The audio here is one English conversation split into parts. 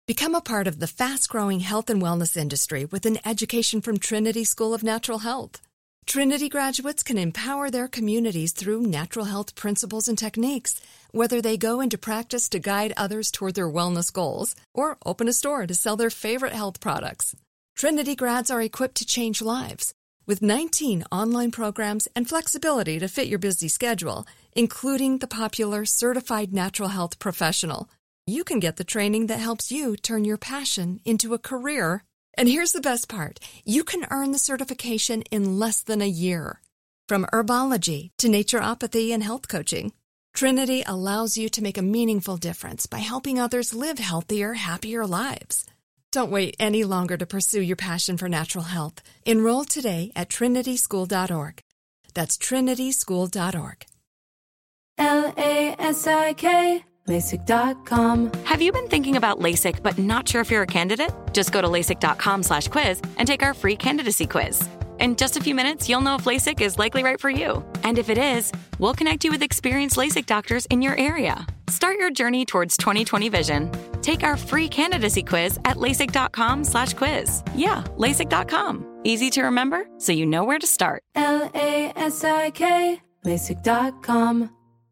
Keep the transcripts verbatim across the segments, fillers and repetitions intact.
Become a part of the fast-growing health and wellness industry with an education from Trinity School of Natural Health. Trinity graduates can empower their communities through natural health principles and techniques, whether they go into practice to guide others toward their wellness goals or open a store to sell their favorite health products. Trinity grads are equipped to change lives. With nineteen online programs and flexibility to fit your busy schedule, including the popular Certified Natural Health Professional, you can get the training that helps you turn your passion into a career. And here's the best part. You can earn the certification in less than a year. From herbology to naturopathy and health coaching, Trinity allows you to make a meaningful difference by helping others live healthier, happier lives. Don't wait any longer to pursue your passion for natural health. Enroll today at trinity school dot org. That's trinity school dot org. L A S I K, LASIK dot com. Have you been thinking about LASIK but not sure if you're a candidate? Just go to LASIK dot com slash quiz and take our free candidacy quiz. In just a few minutes, you'll know if LASIK is likely right for you. And if it is, we'll connect you with experienced LASIK doctors in your area. Start your journey towards twenty twenty vision. Take our free candidacy quiz at LASIK dot com slash quiz. Yeah, LASIK dot com. Easy to remember, so you know where to start. L A S I K, LASIK dot com.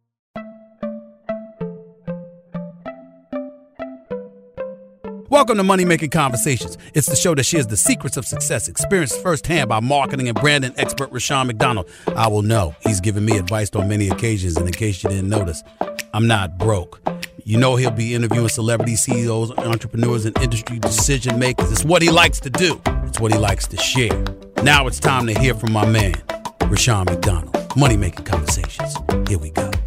Welcome to Money Making Conversations. It's the show that shares the secrets of success, experienced firsthand by marketing and branding expert Rushion McDonald. I will know he's given me advice on many occasions, and in case you didn't notice, I'm not broke. You know he'll be interviewing celebrity C E Os, entrepreneurs, and industry decision makers. It's what he likes to do. It's what he likes to share. Now it's time to hear from my man, Rushion McDonald. Money Making Conversations. Here we go.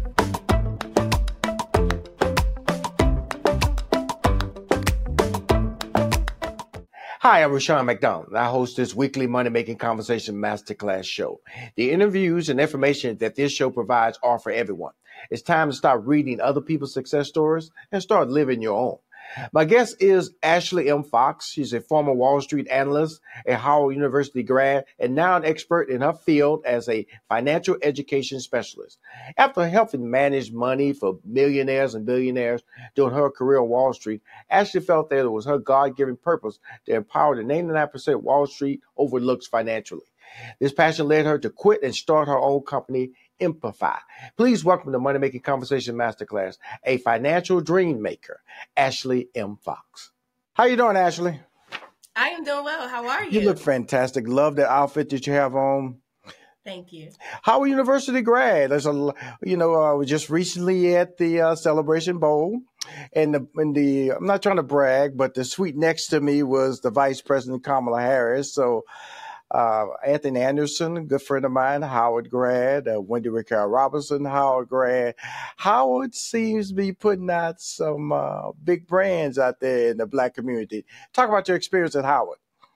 Hi, I'm Rushion McDonald. I host this weekly Money Making Conversation Masterclass show. The interviews and information that this show provides are for everyone. It's time to stop reading other people's success stories and start living your own. My guest is Ashley M. Fox. She's a former Wall Street analyst, a Howard University grad, and now an expert in her field as a financial education specialist. After helping manage money for millionaires and billionaires during her career on Wall Street, Ashley felt that it was her God-given purpose to empower the ninety-nine percent Wall Street overlooks financially. This passion led her to quit and start her own company, Impify. Please welcome to Money Making Conversation Masterclass, a financial dream maker, Ashley M. Fox. How you doing, Ashley? I am doing well. How are you? You look fantastic. Love the outfit that you have on. Thank you. Howard University grad. There's a, you know, I was just recently at the uh, Celebration Bowl, and the, and the, I'm not trying to brag, but the suite next to me was the Vice President Kamala Harris. So. Uh, Anthony Anderson, a good friend of mine, Howard grad, uh, Wendy Ricardo Robinson, Howard grad. Howard seems to be putting out some uh, big brands out there in the Black community. Talk about your experience at Howard.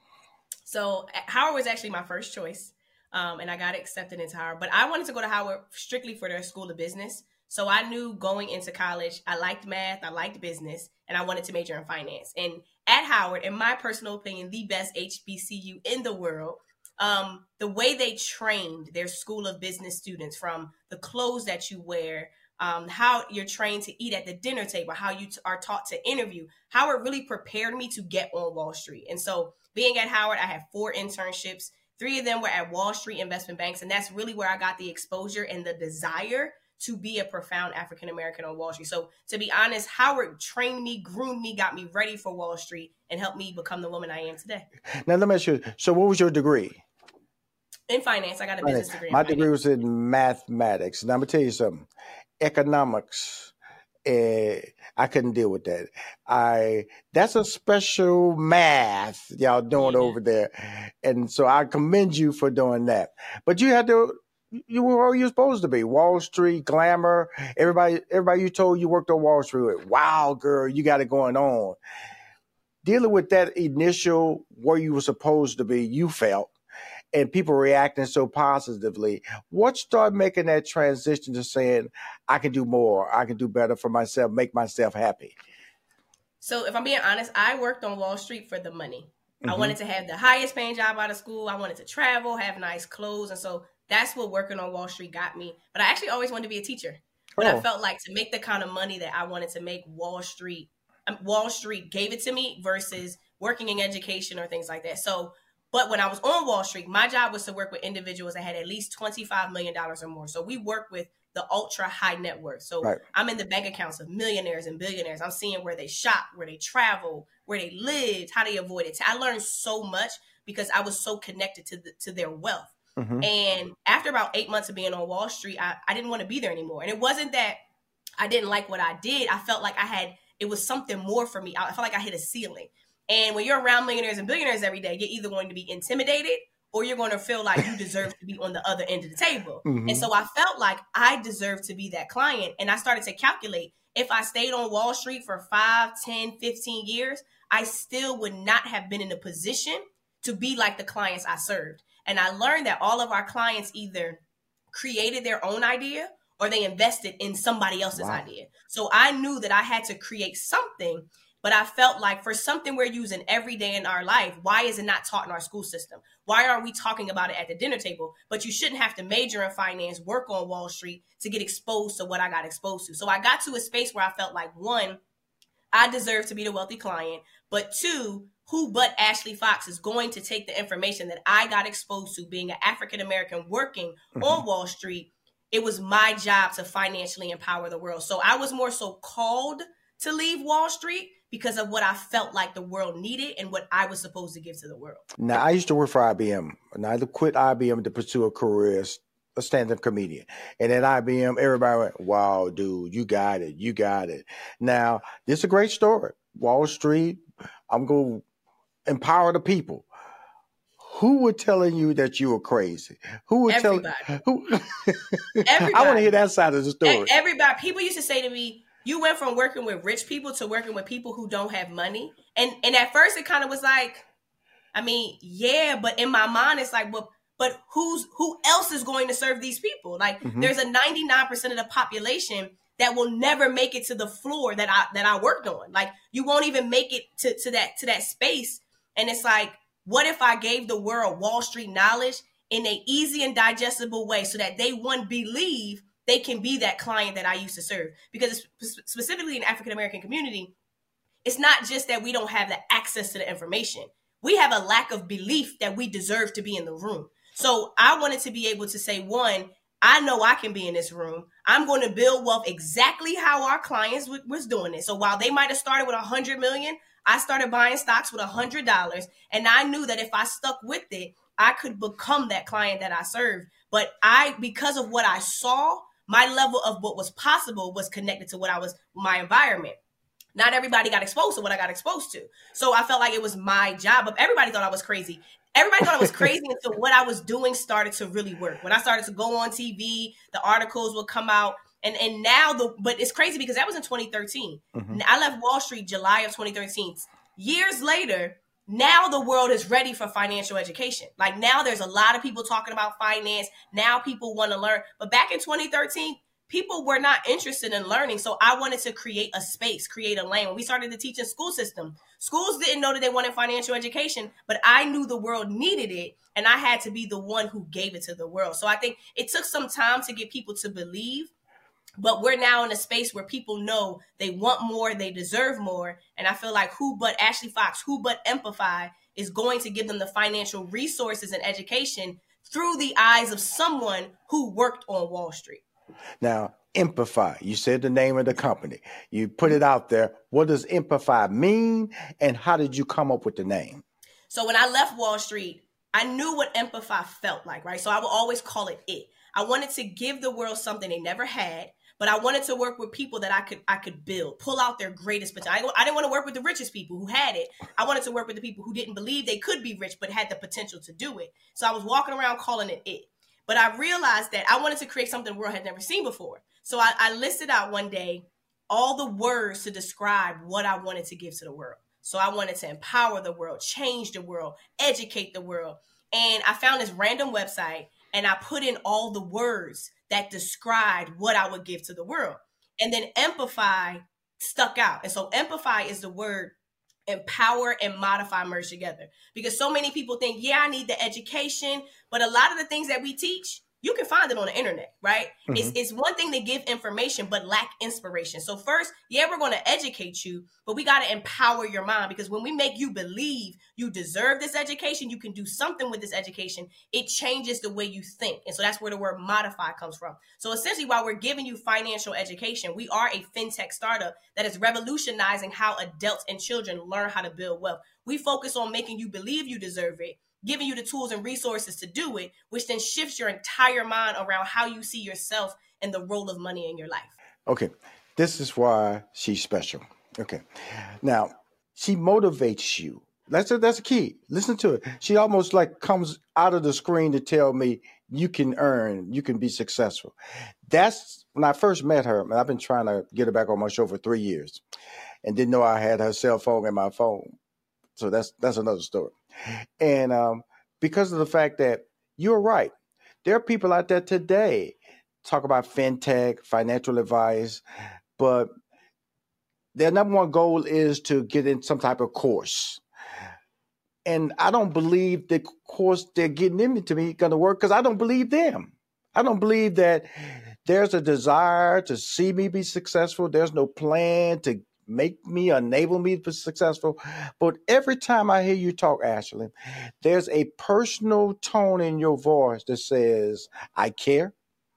So Howard was actually my first choice, um, and I got accepted into Howard. But I wanted to go to Howard strictly for their School of Business. So I knew going into college, I liked math, I liked business, and I wanted to major in finance. And at Howard, in my personal opinion, the best H B C U in the world, um, the way they trained their School of Business students, from the clothes that you wear, um, how you're trained to eat at the dinner table, how you t- are taught to interview, Howard really prepared me to get on Wall Street. And so being at Howard, I had four internships. Three of them were at Wall Street investment banks. And that's really where I got the exposure and the desire to be a profound African-American on Wall Street. So to be honest, Howard trained me, groomed me, got me ready for Wall Street, and helped me become the woman I am today. Now, let me ask you, so what was your degree? In finance. I got a business degree. My in degree was in mathematics. Now, I'm going to tell you something. Economics, uh, I couldn't deal with that. I That's a special math y'all doing yeah. over there. And so I commend you for doing that. But you had to... You were where you were supposed to be. Wall Street, glamour. Everybody, everybody you told you worked on Wall Street with, wow, girl, you got it going on. Dealing with that initial where you were supposed to be, you felt, and people reacting so positively. What started making that transition to saying, I can do more, I can do better for myself, make myself happy? So if I'm being honest, I worked on Wall Street for the money. Mm-hmm. I wanted to have the highest paying job out of school. I wanted to travel, have nice clothes. And so that's what working on Wall Street got me. But I actually always wanted to be a teacher. But oh. I felt like to make the kind of money that I wanted to make, Wall Street um, Wall Street gave it to me versus working in education or things like that. So, but when I was on Wall Street, my job was to work with individuals that had at least twenty-five million dollars or more. So we work with the ultra high net worth. So right. I'm in the bank accounts of millionaires and billionaires. I'm seeing where they shop, where they travel, where they lived, how they avoid it. I learned so much because I was so connected to the, to their wealth. Mm-hmm. And after about eight months of being on Wall Street, I, I didn't want to be there anymore. And it wasn't that I didn't like what I did. I felt like I had, it was something more for me. I felt like I hit a ceiling. And when you're around millionaires and billionaires every day, you're either going to be intimidated or you're going to feel like you deserve to be on the other end of the table. Mm-hmm. And so I felt like I deserved to be that client. And I started to calculate, if I stayed on Wall Street for five, ten, fifteen years, I still would not have been in a position to be like the clients I served. And I learned that all of our clients either created their own idea or they invested in somebody else's wow. idea. So I knew that I had to create something. But I felt like for something we're using every day in our life, why is it not taught in our school system? Why aren't we talking about it at the dinner table? But you shouldn't have to major in finance, work on Wall Street to get exposed to what I got exposed to. So I got to a space where I felt like, one, I deserve to be the wealthy client. But two, who but Ashley Fox is going to take the information that I got exposed to being an African-American working mm-hmm. on Wall Street? It was my job to financially empower the world. So I was more so called to leave Wall Street because of what I felt like the world needed and what I was supposed to give to the world. Now, I used to work for I B M, and I quit I B M to pursue a career as a stand-up comedian. And at I B M, everybody went, wow, dude, you got it, you got it. Now, this is a great story. Wall Street, I'm going to empower the people. Who were telling you that you were crazy? Who were telling who? Everybody. I want to hear that side of the story. Everybody. People used to say to me, you went from working with rich people to working with people who don't have money. And and at first it kind of was like, I mean, yeah, but in my mind, it's like, well, but who's who else is going to serve these people? Like mm-hmm. there's a ninety-nine percent of the population that will never make it to the floor that I that I worked on. Like you won't even make it to, to that to that space. And it's like, what if I gave the world Wall Street knowledge in an easy and digestible way so that they wouldn't believe they can be that client that I used to serve? Because specifically in the African-American community, it's not just that we don't have the access to the information. We have a lack of belief that we deserve to be in the room. So I wanted to be able to say, one, I know I can be in this room. I'm going to build wealth exactly how our clients w- was doing it. So while they might have started with a hundred million, I started buying stocks with a hundred dollars. And I knew that if I stuck with it, I could become that client that I served. But I, because of what I saw, my level of what was possible was connected to what I was, my environment. Not everybody got exposed to what I got exposed to. So I felt like it was my job. But everybody thought I was crazy. Everybody thought I was crazy until what I was doing started to really work. When I started to go on T V, the articles would come out. And and now, the but it's crazy because that was in twenty thirteen. Mm-hmm. I left Wall Street July of twenty thirteen. Years later, now the world is ready for financial education. Like now there's a lot of people talking about finance. Now people want to learn. But back in twenty thirteen, people were not interested in learning. So I wanted to create a space, create a lane. When we started to teach in school system, schools didn't know that they wanted financial education, but I knew the world needed it. And I had to be the one who gave it to the world. So I think it took some time to get people to believe. But we're now in a space where people know they want more, they deserve more. And I feel like who but Ashley Fox, who but Empify is going to give them the financial resources and education through the eyes of someone who worked on Wall Street. Now, Empify, you said the name of the company. You put it out there. What does Empify mean? And how did you come up with the name? So when I left Wall Street, I knew what Empify felt like, right? So I would always call it it. I wanted to give the world something they never had. But I wanted to work with people that I could I could build, pull out their greatest potential. I didn't want to work with the richest people who had it. I wanted to work with the people who didn't believe they could be rich, but had the potential to do it. So I was walking around calling it it. But I realized that I wanted to create something the world had never seen before. So I, I listed out one day all the words to describe what I wanted to give to the world. So I wanted to empower the world, change the world, educate the world. And I found this random website and I put in all the words that described what I would give to the world. And then Empify stuck out. And so Empify is the word empower and modify merged together. Because so many people think, yeah, I need the education. But a lot of the things that we teach, you can find it on the internet, right? Mm-hmm. It's, it's one thing to give information, but lack inspiration. So first, yeah, we're going to educate you, but we got to empower your mind, because when we make you believe you deserve this education, you can do something with this education, it changes the way you think. And so that's where the word modify comes from. So essentially, while we're giving you financial education, we are a fintech startup that is revolutionizing how adults and children learn how to build wealth. We focus on making you believe you deserve it, giving you the tools and resources to do it, which then shifts your entire mind around how you see yourself and the role of money in your life. Okay, this is why she's special. Okay, now she motivates you. That's a, that's a key. Listen to it. She almost like comes out of the screen to tell me you can earn, you can be successful. That's when I first met her. I've been trying to get her back on my show for three years and didn't know I had her cell phone in my phone. So that's that's another story. And um, because of the fact that you're right, there are people out there today talk about fintech, financial advice, but their number one goal is to get in some type of course. And I don't believe the course they're getting into me going to work, because I don't believe them. I don't believe that there's a desire to see me be successful. There's no plan to make me, enable me to be successful. But every time I hear you talk, Ashley, there's a personal tone in your voice that says, I care,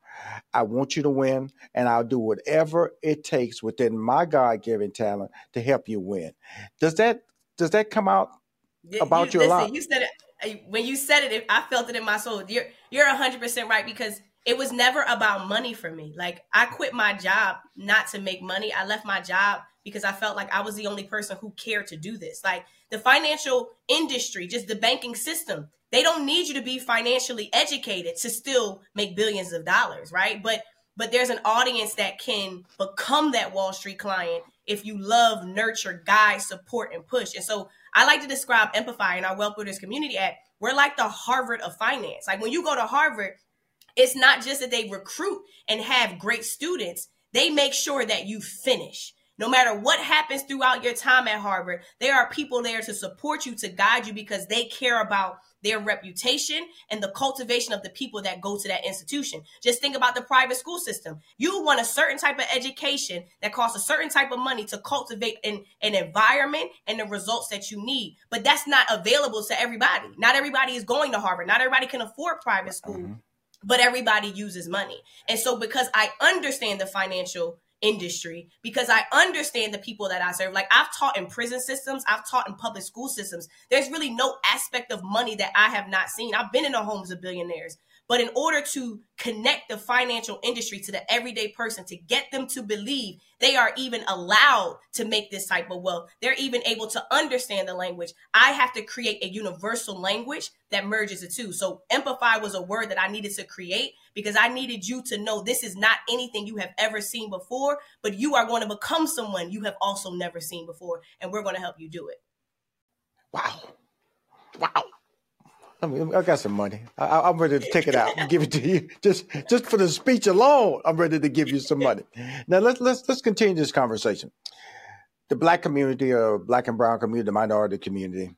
I want you to win, and I'll do whatever it takes within my God-given talent to help you win. Does that does that come out about you, you a listen, lot? You said it when you said it, I felt it in my soul. You're you're one hundred percent right, because it was never about money for me. Like, I quit my job not to make money. I left my job because I felt like I was the only person who cared to do this. Like, the financial industry, just the banking system, they don't need you to be financially educated to still make billions of dollars, right? But but there's an audience that can become that Wall Street client if you love, nurture, guide, support, and push. And so I like to describe Empify in our Wealth Builders community at, we're like the Harvard of finance. Like, when you go to Harvard, it's not just that they recruit and have great students. They make sure that you finish. No matter what happens throughout your time at Harvard, there are people there to support you, to guide you, because they care about their reputation and the cultivation of the people that go to that institution. Just think about the private school system. You want a certain type of education that costs a certain type of money to cultivate an, an environment and the results that you need. But that's not available to everybody. Not everybody is going to Harvard. Not everybody can afford private school. Mm-hmm. But everybody uses money. And so because I understand the financial industry, because I understand the people that I serve, like, I've taught in prison systems, I've taught in public school systems. There's really no aspect of money that I have not seen. I've been in the homes of billionaires. But in order to connect the financial industry to the everyday person, to get them to believe they are even allowed to make this type of wealth, they're even able to understand the language, I have to create a universal language that merges the two. So Empify was a word that I needed to create, because I needed you to know this is not anything you have ever seen before, but you are going to become someone you have also never seen before, and we're going to help you do it. Wow. Wow. I mean, I got some money. I, I'm ready to take it out and give it to you. Just, just for the speech alone, I'm ready to give you some money. Now let's let's let's continue this conversation. The Black community, or Black and brown community, the minority community,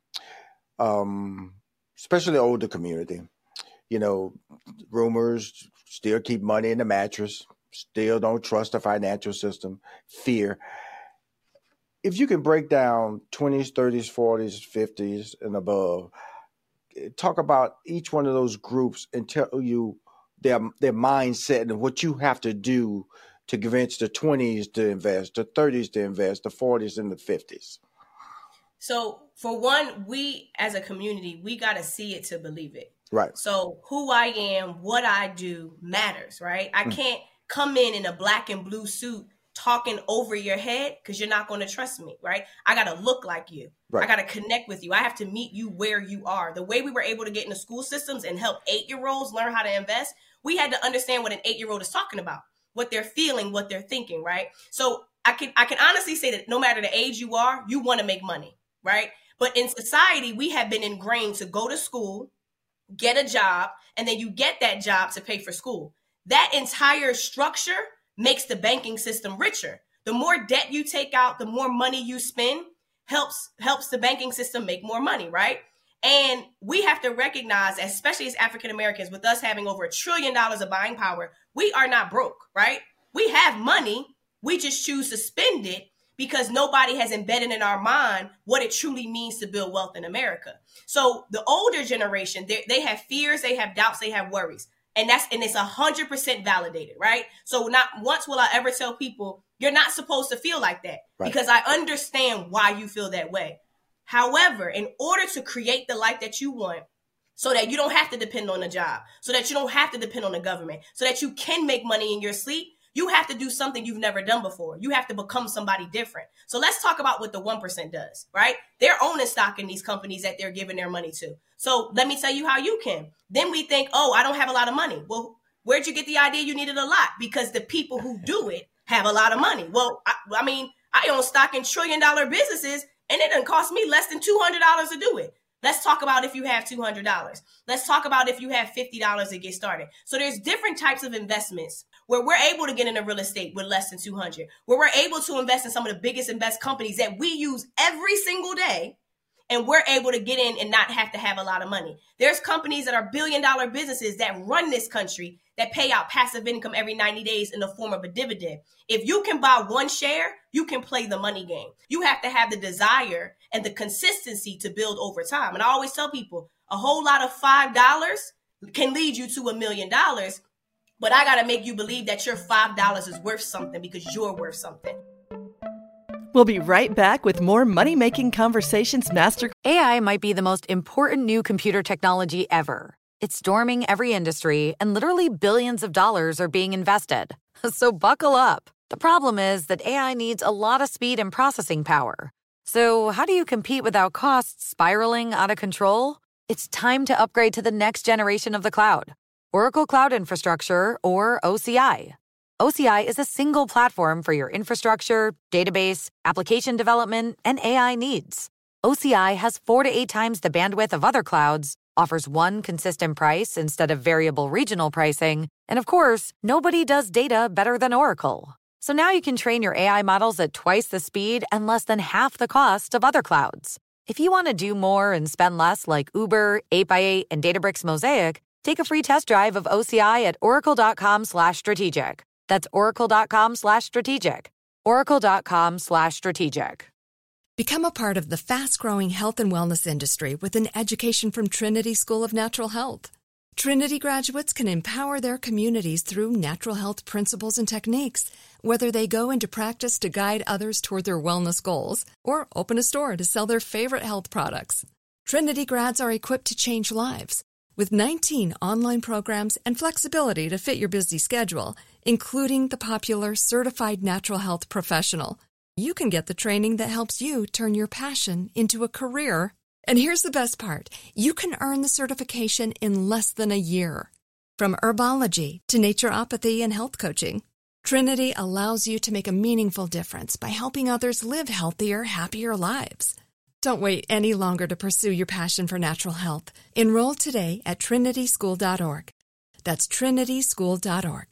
um, especially the older community, you know, rumors, still keep money in the mattress, still don't trust the financial system, fear. If you can break down twenties, thirties, forties, fifties, and above, talk about each one of those groups and tell you their their mindset and what you have to do to convince the twenties to invest, the thirties to invest, the forties and the fifties. So for one, we as a community, we got to see it to believe it. Right. So who I am, what I do matters, right? I mm. can't come in in a black and blue suit talking over your head, because you're not going to trust me, right? I got to look like you. Right. I got to connect with you. I have to meet you where you are. The way we were able to get into school systems and help eight-year-olds learn how to invest, we had to understand what an eight-year-old is talking about, what they're feeling, what they're thinking, right? So I can I can honestly say that no matter the age you are, you want to make money, right? But in society, we have been ingrained to go to school, get a job, and then you get that job to pay for school. That entire structure makes the banking system richer. The more debt you take out, the more money you spend, helps helps the banking system make more money, right? And we have to recognize, especially as African Americans, with us having over a trillion dollars of buying power, we are not broke, right? We have money. We just choose to spend it because nobody has embedded in our mind what it truly means to build wealth in America. So the older generation, they, they have fears, they have doubts, they have worries. And that's and it's one hundred percent validated, right? So not once will I ever tell people, you're not supposed to feel like that, right? Because I understand why you feel that way. However, in order to create the life that you want, so that you don't have to depend on a job, so that you don't have to depend on the government, so that you can make money in your sleep, you have to do something you've never done before. You have to become somebody different. So let's talk about what the one percent does, right? They're owning stock in these companies that they're giving their money to. So let me tell you how you can. Then we think, oh, I don't have a lot of money. Well, where'd you get the idea you needed a lot? Because the people who do it have a lot of money. Well, I, I mean, I own stock in trillion dollar businesses and it doesn't cost me less than two hundred dollars to do it. Let's talk about if you have two hundred dollars. Let's talk about if you have fifty dollars to get started. So there's different types of investments where we're able to get into real estate with less than two hundred, where we're able to invest in some of the biggest and best companies that we use every single day. And we're able to get in and not have to have a lot of money. There's companies that are billion dollar businesses that run this country that pay out passive income every ninety days in the form of a dividend. If you can buy one share, you can play the money game. You have to have the desire and the consistency to build over time. And I always tell people a whole lot of five dollars can lead you to a million dollars. But I got to make you believe that your five dollars is worth something because you're worth something. We'll be right back with more Money Making Conversations Master. A I might be the most important new computer technology ever. It's storming every industry, and literally billions of dollars are being invested. So buckle up. The problem is that A I needs a lot of speed and processing power. So how do you compete without costs spiraling out of control? It's time to upgrade to the next generation of the cloud. Oracle Cloud Infrastructure, or O C I. O C I is a single platform for your infrastructure, database, application development, and A I needs. O C I has four to eight times the bandwidth of other clouds, offers one consistent price instead of variable regional pricing, and of course, nobody does data better than Oracle. So now you can train your A I models at twice the speed and less than half the cost of other clouds. If you want to do more and spend less like Uber, eight by eight, and Databricks Mosaic, take a free test drive of O C I at oracle.com slash strategic. That's oracle.com slash strategic. Oracle.com slash strategic. Become a part of the fast-growing health and wellness industry with an education from Trinity School of Natural Health. Trinity graduates can empower their communities through natural health principles and techniques, whether they go into practice to guide others toward their wellness goals or open a store to sell their favorite health products. Trinity grads are equipped to change lives. With nineteen online programs and flexibility to fit your busy schedule, including the popular Certified Natural Health Professional, you can get the training that helps you turn your passion into a career. And here's the best part. You can earn the certification in less than a year. From herbology to naturopathy and health coaching, Trinity allows you to make a meaningful difference by helping others live healthier, happier lives. Don't wait any longer to pursue your passion for natural health. Enroll today at trinity school dot org. That's trinity school dot org.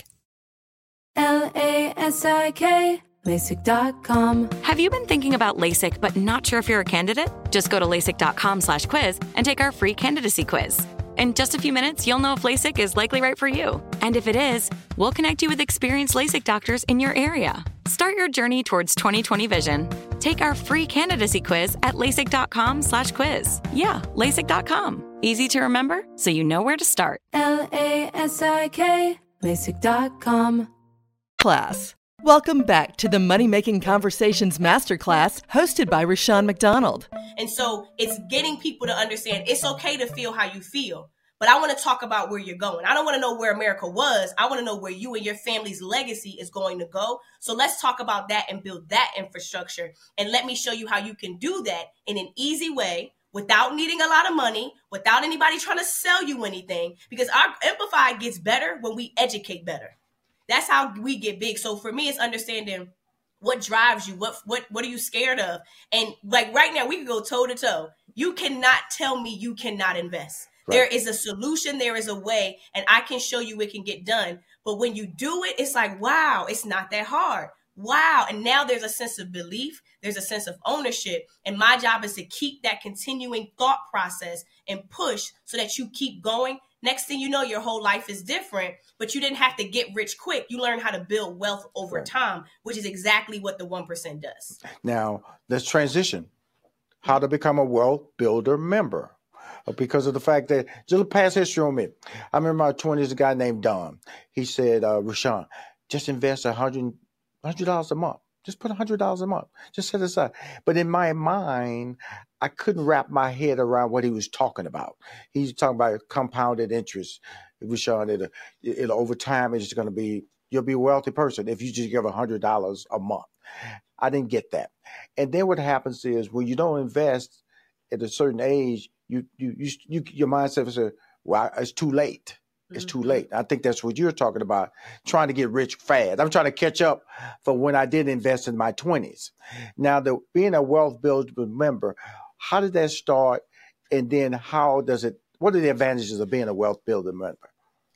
L A S I K, LASIK dot com. Have you been thinking about LASIK but not sure if you're a candidate? Just go to LASIK.com slash quiz and take our free candidacy quiz. In just a few minutes, you'll know if LASIK is likely right for you. And if it is, we'll connect you with experienced LASIK doctors in your area. Start your journey towards twenty twenty vision. Take our free candidacy quiz at LASIK.com slash quiz. Yeah, LASIK dot com. Easy to remember, so you know where to start. L A S I K, LASIK dot com. Class. Welcome back to the Money Making Conversations Masterclass, hosted by Rushion McDonald. And so it's getting people to understand it's okay to feel how you feel. But I want to talk about where you're going. I don't want to know where America was. I want to know where you and your family's legacy is going to go. So let's talk about that and build that infrastructure. And let me show you how you can do that in an easy way without needing a lot of money, without anybody trying to sell you anything. Because our Amplify gets better when we educate better. That's how we get big. So for me, it's understanding what drives you, what what what are you scared of? And like right now, we can go toe to toe. You cannot tell me you cannot invest. Right. There is a solution, there is a way, and I can show you it can get done. But when you do it, it's like, wow, it's not that hard. Wow. And now there's a sense of belief. There's there's a sense of ownership. And my job is to keep that continuing thought process and push so that you keep going. Next thing you know, your whole life is different, but you didn't have to get rich quick. You learn how to build wealth over right. time, which is exactly what the one percent does. Now, let's transition. How to become a wealth builder member. Because of the fact that, just past history on me. I remember my twenties, a guy named Don. He said, uh, Rushion, just invest one hundred dollars a month. Just put one hundred dollars a month. Just set it aside. But in my mind, I couldn't wrap my head around what he was talking about. He's talking about compounded interest. Rushion, it, it, over time, it's going to be, you'll be a wealthy person if you just give one hundred dollars a month. I didn't get that. And then what happens is when you don't invest at a certain age, you you you, you your mindset is, well, it's too late. It's mm-hmm. too late. I think that's what you're talking about, trying to get rich fast. I'm trying to catch up for when I did invest in my twenties. Now, the being a wealth builder member, how did that start? And then how does it, what are the advantages of being a wealth builder member?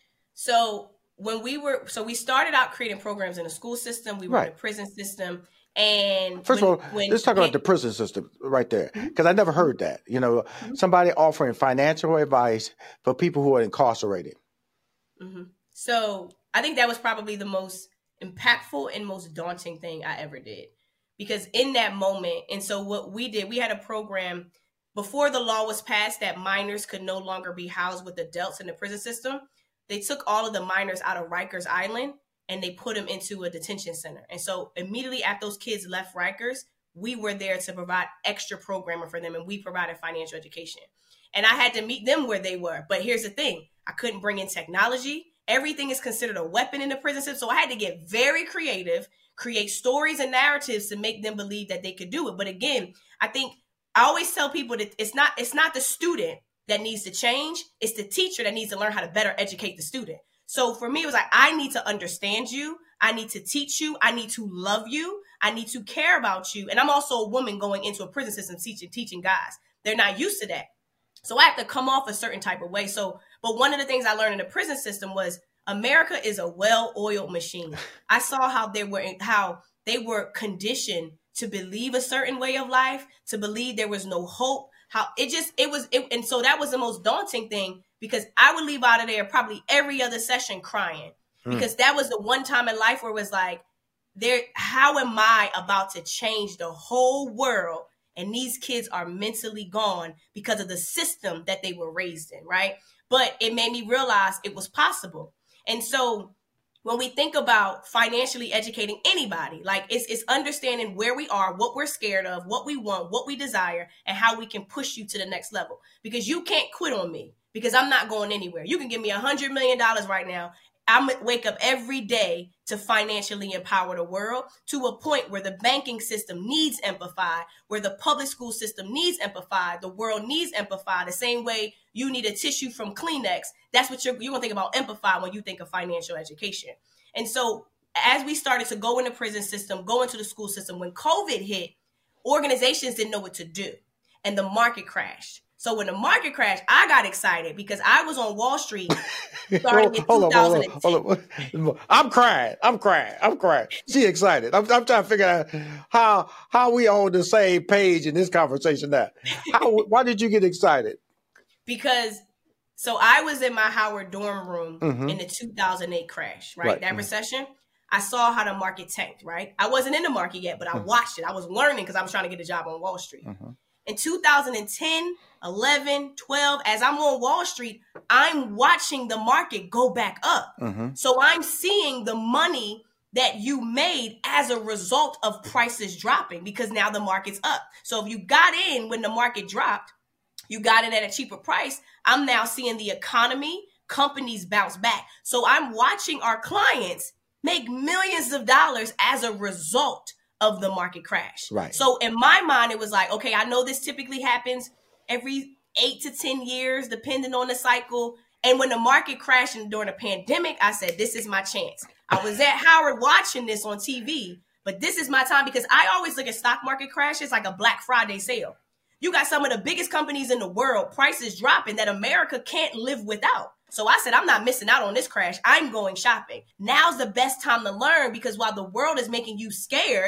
So when we were, so we started out creating programs in the school system. We were right. in the prison system. And first when, of all, when, let's talk about the prison system right there, because I never heard that. You know, mm-hmm. somebody offering financial advice for people who are incarcerated. Mm-hmm. So I think that was probably the most impactful and most daunting thing I ever did, because in that moment, and so what we did, we had a program before the law was passed that minors could no longer be housed with adults in the prison system. They took all of the minors out of Rikers Island and they put them into a detention center. And so immediately after those kids left Rikers, we were there to provide extra programming for them, and we provided financial education. And I had to meet them where they were. But here's the thing. I couldn't bring in technology. Everything is considered a weapon in the prison system. So I had to get very creative, create stories and narratives to make them believe that they could do it. But again, I think I always tell people that it's not, it's not the student that needs to change. It's the teacher that needs to learn how to better educate the student. So for me, it was like, I need to understand you. I need to teach you. I need to love you. I need to care about you. And I'm also a woman going into a prison system teaching, teaching guys. They're not used to that. So I have to come off a certain type of way. So, but one of the things I learned in the prison system was America is a well-oiled machine. I saw how they were, how they were conditioned to believe a certain way of life, to believe there was no hope. How it just, it was, it, and so that was the most daunting thing, because I would leave out of there probably every other session crying, mm. because that was the one time in life where it was like, there, how am I about to change the whole world? And these kids are mentally gone because of the system that they were raised in, right? But it made me realize it was possible. And so when we think about financially educating anybody, like it's, it's understanding where we are, what we're scared of, what we want, what we desire, and how we can push you to the next level. Because you can't quit on me, because I'm not going anywhere. You can give me a hundred million dollars right now. I'm gonna wake up every day to financially empower the world to a point where the banking system needs Amplify, where the public school system needs Amplify, the world needs Amplify, the same way you need a tissue from Kleenex. That's what you're, you're gonna think about Amplify when you think of financial education. And so as we started to go in the prison system, go into the school system, when COVID hit, organizations didn't know what to do and the market crashed. So when the market crashed, I got excited because I was on Wall Street starting in hold two thousand ten. On, hold on, hold on. I'm crying. I'm crying. I'm crying. She excited. I'm, I'm trying to figure out how how we on the same page in this conversation now. How, why did you get excited? Because so I was in my Howard dorm room mm-hmm. in the two thousand eight crash, right? right. That mm-hmm. recession. I saw how the market tanked, right? I wasn't in the market yet, but I mm-hmm. watched it. I was learning because I was trying to get a job on Wall Street. Mm-hmm. In two thousand ten, eleven, twelve, as I'm on Wall Street, I'm watching the market go back up. Mm-hmm. So I'm seeing the money that you made as a result of prices dropping, because now the market's up. So if you got in when the market dropped, you got it at a cheaper price. I'm now seeing the economy, companies bounce back. So I'm watching our clients make millions of dollars as a result of the market crash. Right. So in my mind, it was like, okay, I know this typically happens every eight to ten years, depending on the cycle. And when the market crashed during the pandemic, I said, this is my chance. I was at Howard watching this on T V, but this is my time, because I always look at stock market crashes like a Black Friday sale. You got some of the biggest companies in the world, prices dropping that America can't live without. So I said, I'm not missing out on this crash. I'm going shopping. Now's the best time to learn, because while the world is making you scared,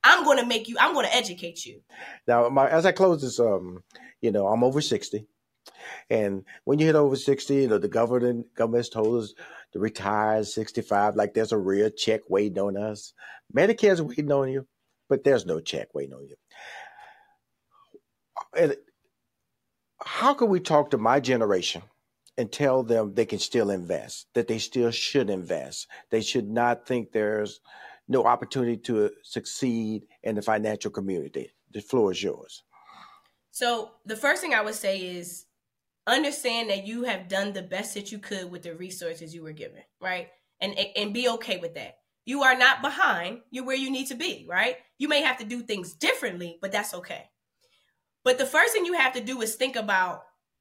I'm going to make you, I'm going to educate you. Now, my, as I close this, um, you know, I'm over sixty. And when you hit over sixty, you know, the government government's told us to retire at sixty-five, like there's a real check waiting on us. Medicare's waiting on you, but there's no check waiting on you. And how can we talk to my generation and tell them they can still invest, that they still should invest? They should not think there's no opportunity to succeed in the financial community. The floor is yours. So the first thing I would say is understand that you have done the best that you could with the resources you were given, right? And, and be okay with that. You are not behind. You're where you need to be, right? You may have to do things differently, but that's okay. But the first thing you have to do is think about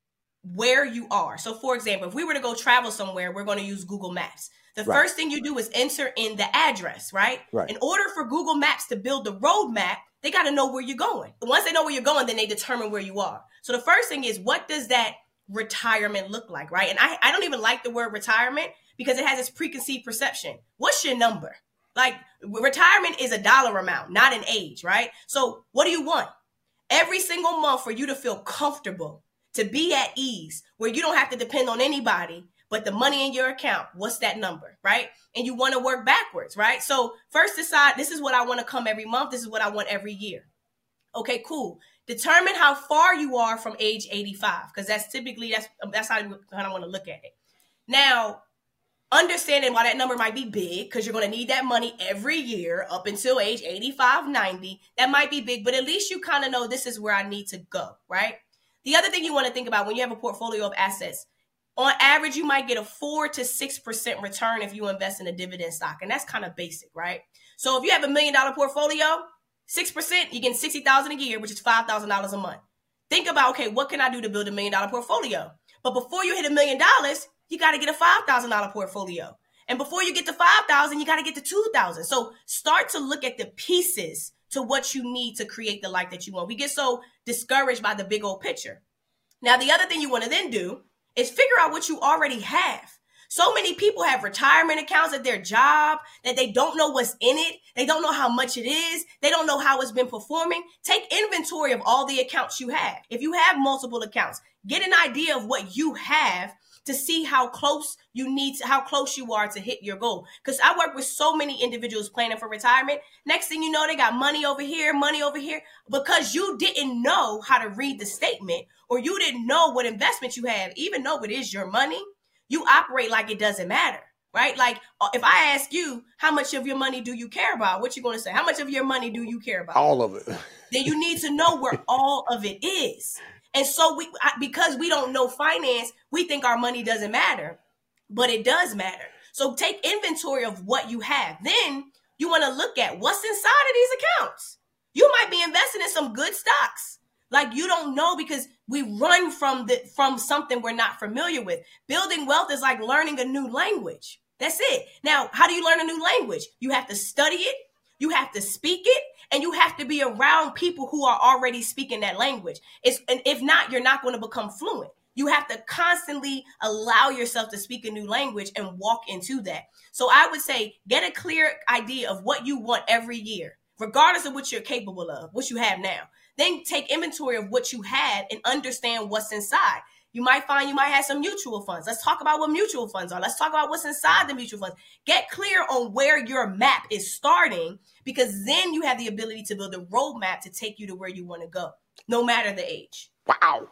where you are. So for example, if we were to go travel somewhere, we're going to use Google Maps. The right. first thing you do is enter in the address, right? right? In order for Google Maps to build the roadmap, they got to know where you're going. Once they know where you're going, then they determine where you are. So the first thing is, what does that retirement look like, right? And I, I don't even like the word retirement because it has this preconceived perception. What's your number? Like, retirement is a dollar amount, not an age, right? So what do you want? Every single month for you to feel comfortable, to be at ease, where you don't have to depend on anybody but the money in your account. What's that number, right? And you want to work backwards, right? So first decide, this is what I want to come every month. This is what I want every year. Okay, cool. Determine how far you are from age eighty-five, because that's typically, that's that's how you kind of want to look at it. Now, understanding why that number might be big, because you're going to need that money every year up until age eighty-five, ninety. That might be big, but at least you kind of know this is where I need to go, right? The other thing you want to think about when you have a portfolio of assets, on average, you might get a four to six percent return if you invest in a dividend stock. And that's kind of basic, right? So if you have a million dollar portfolio, six percent, you're getting sixty thousand dollars a year, which is five thousand dollars a month. Think about, okay, what can I do to build a million dollar portfolio? But before you hit a million dollars, you got to get a five thousand dollars portfolio. And before you get to five thousand dollars, you got to get to two thousand dollars. So start to look at the pieces to what you need to create the life that you want. We get so discouraged by the big old picture. Now, the other thing you want to then do is figure out what you already have. So many people have retirement accounts at their job that they don't know what's in it. They don't know how much it is. They don't know how it's been performing. Take inventory of all the accounts you have. If you have multiple accounts, get an idea of what you have to see how close you need to, how close you are to hit your goal. Because I work with so many individuals planning for retirement. Next thing you know, they got money over here, money over here, because you didn't know how to read the statement, or you didn't know what investment you have. Even though it is your money, you operate like it doesn't matter, right? Like if I ask you, how much of your money do you care about? What you going to say? How much of your money do you care about? All of it. Then you need to know where all of it is. And so we, because we don't know finance, we think our money doesn't matter, but it does matter. So take inventory of what you have. Then you want to look at what's inside of these accounts. You might be investing in some good stocks. Like you don't know, because we run from the from something we're not familiar with. Building wealth is like learning a new language. That's it. Now, how do you learn a new language? You have to study it. You have to speak it, and you have to be around people who are already speaking that language. It's, and if not, you're not going to become fluent. You have to constantly allow yourself to speak a new language and walk into that. So I would say get a clear idea of what you want every year, regardless of what you're capable of, what you have now. Then take inventory of what you had and understand what's inside. You might find you might have some mutual funds. Let's talk about what mutual funds are. Let's talk about what's inside the mutual funds. Get clear on where your map is starting, because then you have the ability to build a roadmap to take you to where you want to go, no matter the age. Wow.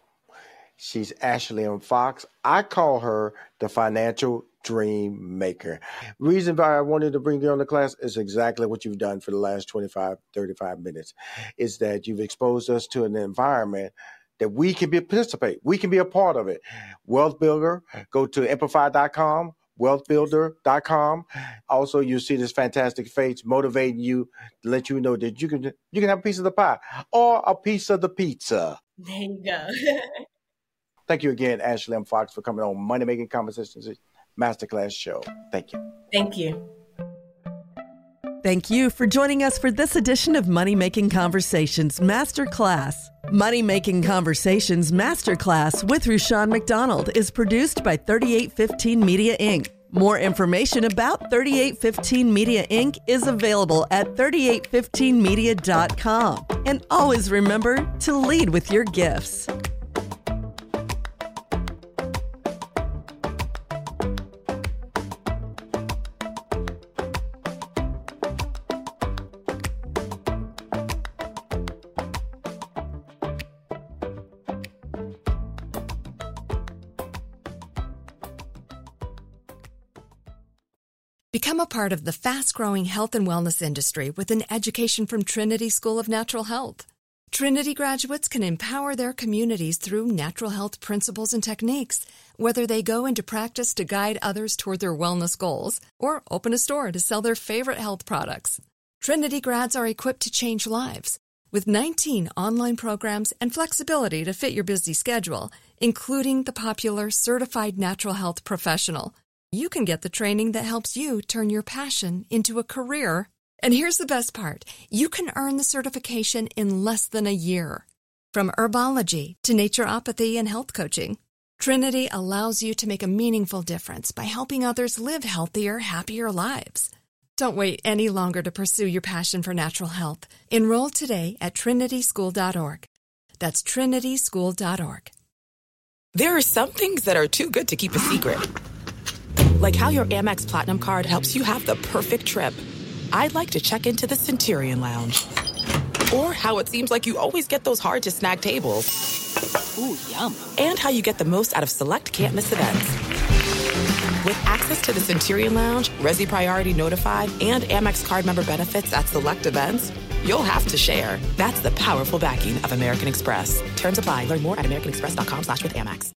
She's Ashley M. Fox. I call her the financial dream maker. Reason why I wanted to bring you on the class is exactly what you've done for the last twenty-five, thirty-five minutes, is that you've exposed us to an environment that we can be participate. We can be a part of it. Wealth Builder, go to amplify dot com, wealth builder dot com. Also, you see this fantastic face motivating you to let you know that you can you can have a piece of the pie or a piece of the pizza. There you go. Thank you again, Ashley M. Fox, for coming on Money Making Conversations Masterclass Show. Thank you. Thank you. Thank you for joining us for this edition of Money Making Conversations Masterclass. Money Making Conversations Masterclass with Rushion McDonald is produced by thirty-eight fifteen Media Incorporated. More information about thirty-eight fifteen Media Incorporated is available at thirty-eight fifteen media dot com. And always remember to lead with your gifts. Become a part of the fast-growing health and wellness industry with an education from Trinity School of Natural Health. Trinity graduates can empower their communities through natural health principles and techniques, whether they go into practice to guide others toward their wellness goals or open a store to sell their favorite health products. Trinity grads are equipped to change lives with nineteen online programs and flexibility to fit your busy schedule, including the popular Certified Natural Health Professional. You can get the training that helps you turn your passion into a career. And here's the best part. You can earn the certification in less than a year. From herbology to naturopathy and health coaching, Trinity allows you to make a meaningful difference by helping others live healthier, happier lives. Don't wait any longer to pursue your passion for natural health. Enroll today at trinity school dot org. That's trinity school dot org. There are some things that are too good to keep a secret. Like how your Amex Platinum card helps you have the perfect trip. I'd like to check into the Centurion Lounge. Or how it seems like you always get those hard-to-snag tables. Ooh, yum. And how you get the most out of select can't-miss events. With access to the Centurion Lounge, Resi Priority Notified, and Amex card member benefits at select events, you'll have to share. That's the powerful backing of American Express. Terms apply. Learn more at americanexpress.com slash with Amex.